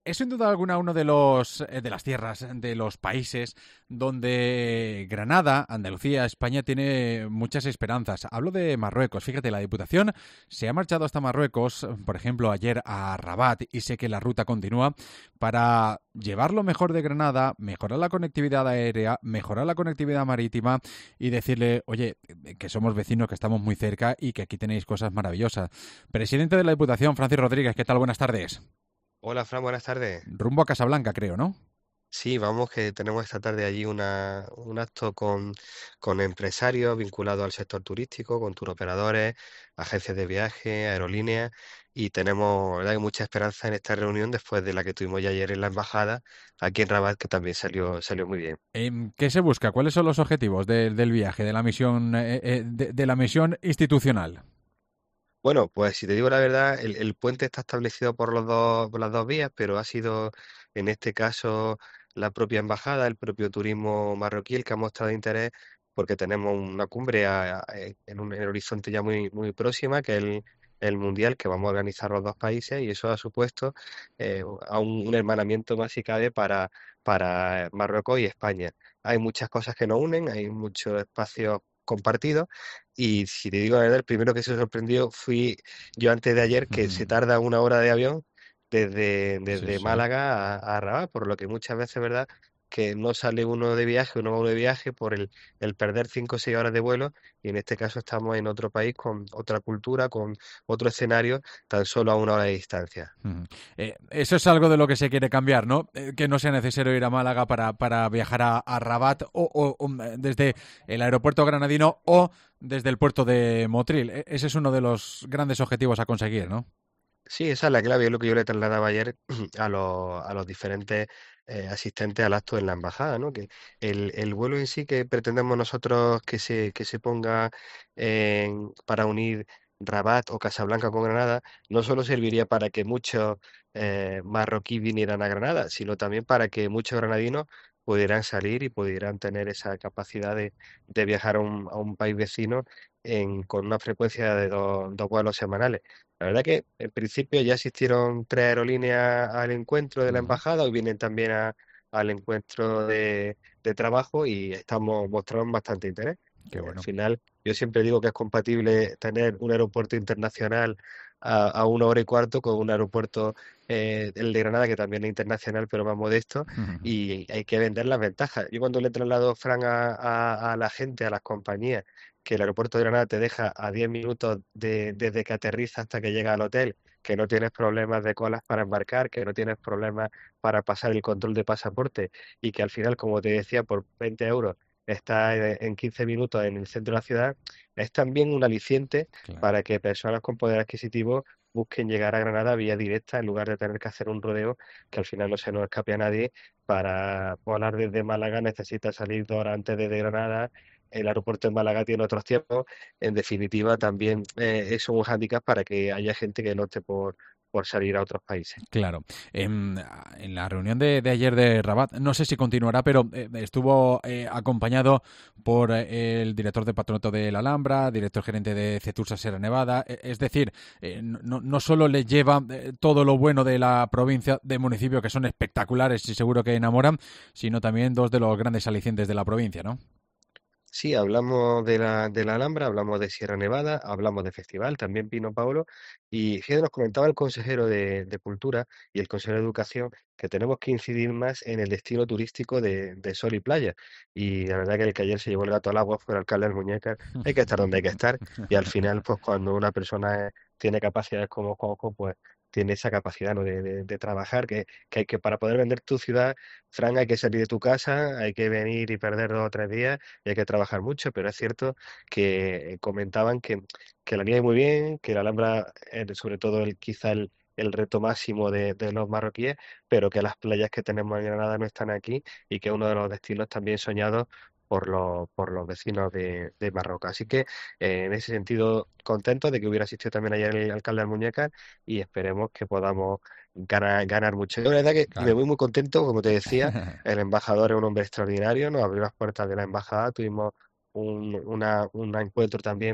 Es sin duda alguna uno de los de las tierras, de los países donde Granada, Andalucía, España tiene muchas esperanzas. Hablo de Marruecos. Fíjate, la Diputación se ha marchado hasta Marruecos, por ejemplo, ayer a Rabat, y sé que la ruta continúa, para llevar lo mejor de Granada, mejorar la conectividad aérea, mejorar la conectividad marítima y decirle, oye, que somos vecinos, que estamos muy cerca y que aquí tenéis cosas maravillosas. Presidente de la Diputación, Francis Rodríguez, ¿qué tal? Buenas tardes. Hola Fran, buenas tardes. Rumbo a Casablanca, creo, ¿no? Sí, vamos, que tenemos esta tarde allí un acto con empresarios vinculados al sector turístico, con turoperadores, agencias de viaje, aerolíneas, y tenemos, la verdad, que mucha esperanza en esta reunión después de la que tuvimos ya ayer en la embajada, aquí en Rabat, que también salió muy bien. ¿Qué se busca? ¿Cuáles son los objetivos del viaje, de la misión, de la misión institucional? Bueno, pues si te digo la verdad, el puente está establecido por las dos vías, pero ha sido en este caso la propia embajada, el propio turismo marroquí el que ha mostrado interés porque tenemos una cumbre en el horizonte ya muy próxima, que es el Mundial que vamos a organizar los dos países y eso ha supuesto un hermanamiento más si cabe para Marruecos y España. Hay muchas cosas que nos unen, hay muchos espacios compartidos y si te digo la verdad, el primero que se sorprendió fui yo antes de ayer, que se tarda una hora de avión Sí, desde sí. Málaga a Rabat, por lo que muchas veces, ¿verdad? Que no sale uno de viaje, uno va uno de viaje por el perder 5 o 6 horas de vuelo, y en este caso estamos en otro país con otra cultura, con otro escenario, tan solo a una hora de distancia. Ujú. Eso es algo de lo que se quiere cambiar, ¿no? Que no sea necesario ir a Málaga para viajar a Rabat desde el aeropuerto granadino o desde el puerto de Motril. Ese es uno de los grandes objetivos a conseguir, ¿no? Sí, esa es la clave, es lo que yo le trasladaba ayer a los diferentes asistentes al acto en la embajada, ¿no? Que el vuelo en sí que pretendemos nosotros que se ponga para unir Rabat o Casablanca con Granada, no solo serviría para que muchos marroquíes vinieran a Granada, sino también para que muchos granadinos pudieran salir y pudieran tener esa capacidad de viajar a un país vecino con una frecuencia de dos vuelos semanales. La verdad que en principio ya asistieron 3 aerolíneas al encuentro de la Ujú. embajada, hoy vienen también al encuentro de trabajo y estamos mostrando bastante interés. Qué Al bueno. final, yo siempre digo que es compatible tener un aeropuerto internacional a 1 hora y cuarto con un aeropuerto, el de Granada, que también es internacional, pero más modesto, y hay que vender las ventajas. Yo cuando le traslado, Fran, a la gente, a las compañías, que el aeropuerto de Granada te deja a 10 minutos desde que aterriza hasta que llega al hotel, que no tienes problemas de colas para embarcar, que no tienes problemas para pasar el control de pasaporte y que al final, como te decía, por 20 euros está en 15 minutos en el centro de la ciudad, es también un aliciente Claro. para que personas con poder adquisitivo busquen llegar a Granada vía directa en lugar de tener que hacer un rodeo que al final no se nos escape a nadie. Para volar desde Málaga necesitas salir 2 horas antes de Granada, el aeropuerto de Málaga tiene otros tiempos. En definitiva, también es un hándicap para que haya gente que no opte por salir a otros países. Claro. En la reunión de ayer de Rabat, no sé si continuará, pero estuvo acompañado por el director de Patronato de la Alhambra, director gerente de Cetursa Sierra Nevada. Es decir, no solo le lleva todo lo bueno de la provincia, de municipios que son espectaculares y seguro que enamoran, sino también dos de los grandes alicientes de la provincia, ¿no? Sí, hablamos de la Alhambra, hablamos de Sierra Nevada, hablamos de festival, también vino Pablo, y fíjate, nos comentaba el consejero de Cultura y el consejero de Educación que tenemos que incidir más en el destino turístico de sol y playa. Y la verdad que el que ayer se llevó el gato al agua fue el alcalde de Almuñécar. Hay que estar donde hay que estar, y al final, pues cuando una persona tiene capacidades como Coco, pues tiene esa capacidad, ¿no? de trabajar, que hay que, para poder vender tu ciudad, Fran, hay que salir de tu casa, hay que venir y perder 2 o 3 días y hay que trabajar mucho, pero es cierto que comentaban que la nieve muy bien, que la Alhambra, sobre todo quizá el reto máximo de los marroquíes, pero que las playas que tenemos en Granada no están aquí y que es uno de los destinos también soñados por los vecinos de Marruecos. Así que en ese sentido, contento de que hubiera asistido también ayer el alcalde de Almuñécar y esperemos que podamos ganar mucho. Yo la verdad que me Claro. voy muy contento, como te decía, el embajador es un hombre extraordinario, nos abrió las puertas de la embajada, tuvimos un encuentro también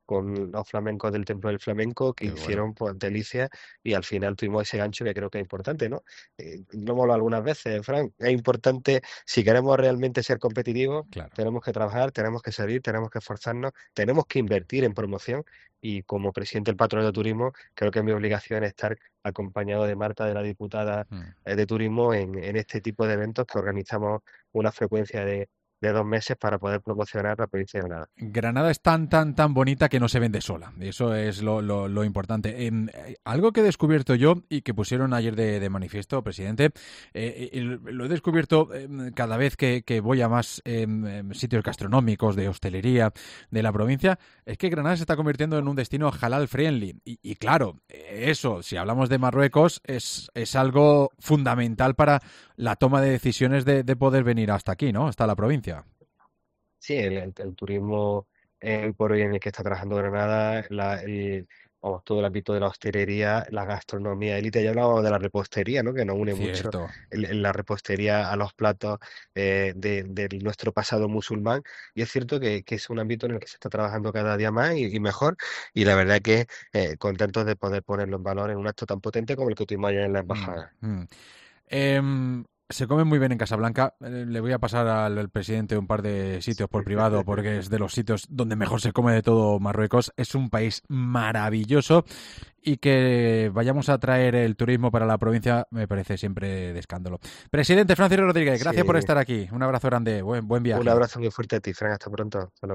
con los flamencos del Templo del Flamenco, que Qué bueno. hicieron pues delicias y al final tuvimos ese gancho que creo que es importante, ¿no? Lo hemos hablado algunas veces, Frank, es importante, si queremos realmente ser competitivos, Claro. tenemos que trabajar, tenemos que salir, tenemos que esforzarnos, tenemos que invertir en promoción y como presidente del patronato de turismo, creo que es mi obligación estar acompañado de Marta, de la diputada Mm. de turismo, en este tipo de eventos que organizamos una frecuencia de 2 meses para poder promocionar la provincia de Granada. Granada es tan, tan, tan bonita que no se vende sola. Eso es lo importante. Algo que he descubierto yo y que pusieron ayer de manifiesto, presidente, y lo he descubierto cada vez que voy a más sitios gastronómicos, de hostelería de la provincia, es que Granada se está convirtiendo en un destino halal friendly. Y claro, eso, si hablamos de Marruecos, es algo fundamental para la toma de decisiones de poder venir hasta aquí, ¿no? Hasta la provincia. Sí, el turismo por hoy en el que está trabajando Granada, vamos, todo el ámbito de la hostelería, la gastronomía élite, ya hablábamos de la repostería, ¿no? Que nos une mucho Cierto. la repostería a los platos de nuestro pasado musulmán. Y es cierto que es un ámbito en el que se está trabajando cada día más y mejor. Y la verdad que contentos de poder ponerlo en valor en un acto tan potente como el que tuvimos ayer en la Mm, embajada. mm. Se come muy bien en Casablanca. Le voy a pasar al presidente un par de sitios por privado porque es de los sitios donde mejor se come de todo Marruecos. Es un país maravilloso y que vayamos a traer el turismo para la provincia me parece siempre de escándalo. Presidente Francisco Rodríguez, gracias por Sí, estar aquí. Un abrazo grande. Buen un viaje. abrazo muy fuerte a ti, Fran. Hasta pronto. Hasta luego.